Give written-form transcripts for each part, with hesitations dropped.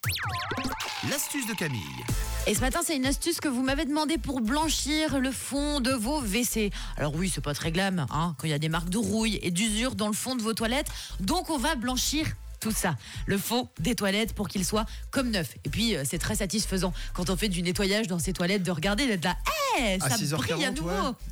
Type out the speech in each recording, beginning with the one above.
L'astuce de Camille. Et ce matin, c'est une astuce que vous m'avez demandé pour blanchir le fond de vos WC. Alors oui, c'est pas très glam, quand il y a des marques de rouille et d'usure dans le fond de vos toilettes. Donc on va blanchir tout ça, le fond des toilettes pour qu'il soit comme neuf. Et puis c'est très satisfaisant quand on fait du nettoyage dans ces toilettes de regarder d'être là, ça brille à nouveau.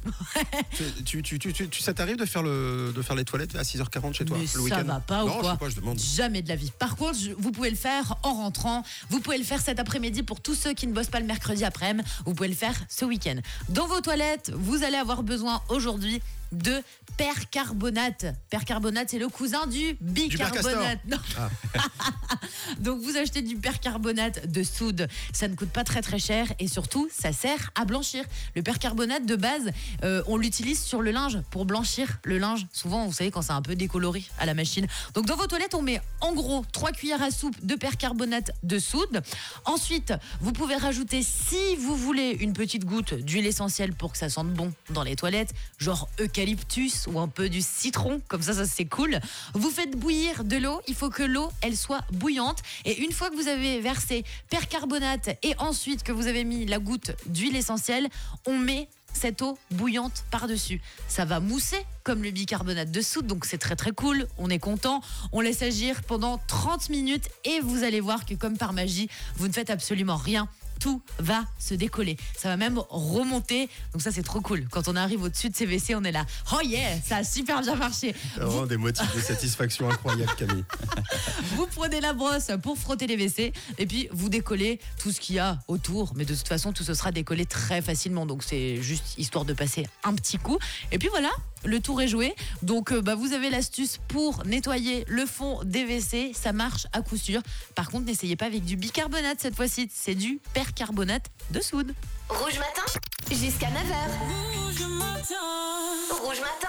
Ouais. Ça t'arrive de faire les toilettes à 6h40 chez toi mais le ça week-end? va pas Non, ou quoi? je sais pas, je demande. Jamais de la vie. Par contre, vous pouvez le faire en rentrant. Vous pouvez le faire cet après-midi pour tous ceux qui ne bossent pas le mercredi après-midi. Vous pouvez le faire ce week-end. Dans vos toilettes, vous allez avoir besoin aujourd'hui de percarbonate. Percarbonate, c'est le cousin du bicarbonate. Non. Ah. Donc vous achetez du percarbonate de soude. Ça ne coûte pas très très cher et surtout ça sert à blanchir. Le percarbonate de base, on l'utilise sur le linge pour blanchir le linge. Souvent, vous savez, quand c'est un peu décoloré à la machine. Donc dans vos toilettes, on met en gros 3 cuillères à soupe de percarbonate de soude. Ensuite, vous pouvez rajouter, si vous voulez, une petite goutte d'huile essentielle pour que ça sente bon dans les toilettes, genre eucalyptus ou un peu du citron, comme ça c'est cool. Vous faites bouillir de l'eau, il faut que l'eau elle soit bouillante et une fois que vous avez versé percarbonate et ensuite que vous avez mis la goutte d'huile essentielle, on met cette eau bouillante par-dessus. Ça va mousser comme le bicarbonate de soude, donc c'est très très cool, on est content. On laisse agir pendant 30 minutes et vous allez voir que comme par magie, vous ne faites absolument rien. Tout va se décoller. Ça va même remonter. Donc ça, c'est trop cool. Quand on arrive au-dessus de ces WC, on est là. Oh yeah, ça a super bien marché. Vraiment des motifs de satisfaction incroyables, Camille. Vous prenez la brosse pour frotter les WC et puis vous décollez tout ce qu'il y a autour. Mais de toute façon, tout ce sera décollé très facilement. Donc c'est juste histoire de passer un petit coup. Et puis voilà, le tour est joué. Donc vous avez l'astuce pour nettoyer le fond des WC. Ça marche à coup sûr. Par contre, n'essayez pas avec du bicarbonate cette fois-ci. C'est du percarbonate de soude. Rouge matin, jusqu'à 9h. Rouge matin.